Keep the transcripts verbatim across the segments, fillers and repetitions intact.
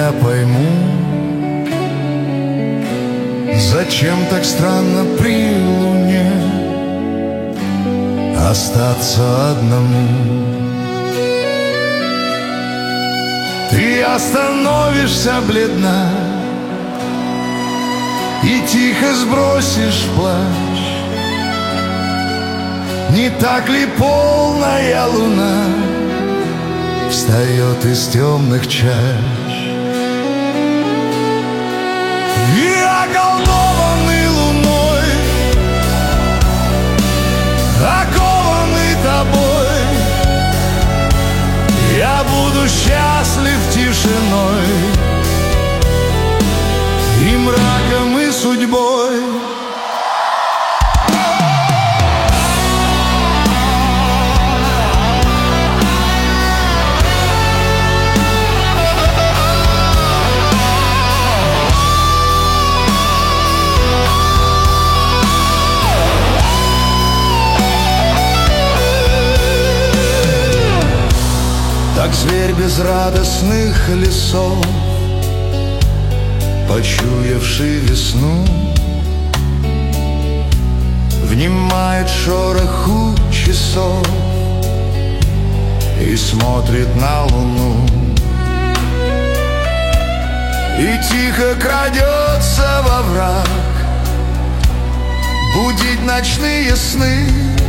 я пойму, зачем так странно при луне остаться одному. Ты остановишься бледна и тихо сбросишь плащ. Не так ли полная луна встает из темных чащ? И околдованный луной, окованный тобой, я буду счастлив тишиной и мраком, и судьбой. Как зверь безрадостных лесов, почуявший весну, внимает шороху часов и смотрит на луну. И тихо крадется во враг будить ночные сны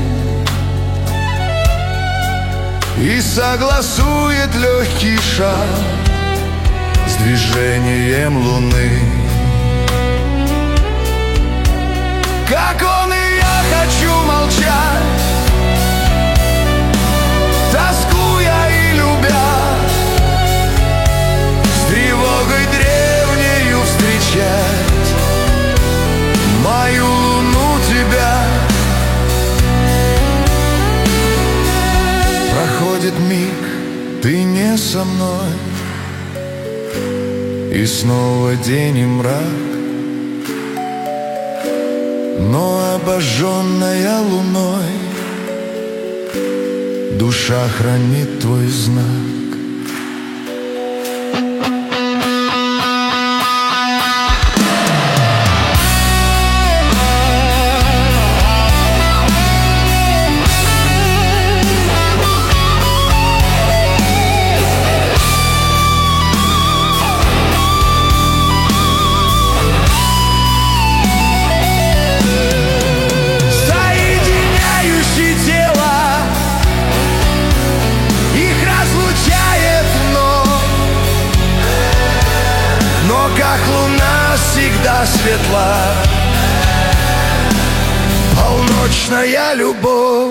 и согласует легкий шаг с движением луны. Как он и я хочу молчать, тоскуя и любя, с тревогой древнею встречать мою луну, тебя. Проходит миг, ты не со мной, и снова день и мрак, но обожженная луной душа хранит твой знак. Как луна всегда светла, полночная любовь.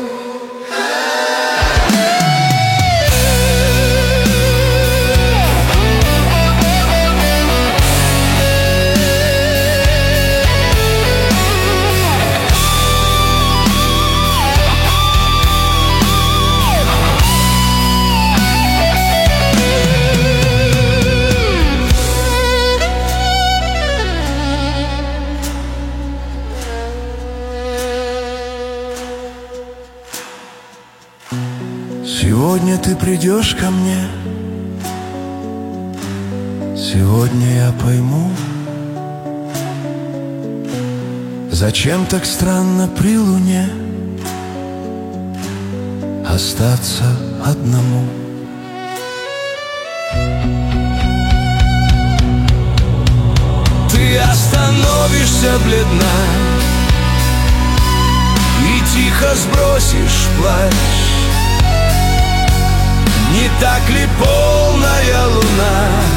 Сегодня ты придешь ко мне, сегодня я пойму, зачем так странно при луне остаться одному. Ты остановишься бледна и тихо сбросишь плащ. Не так ли полная луна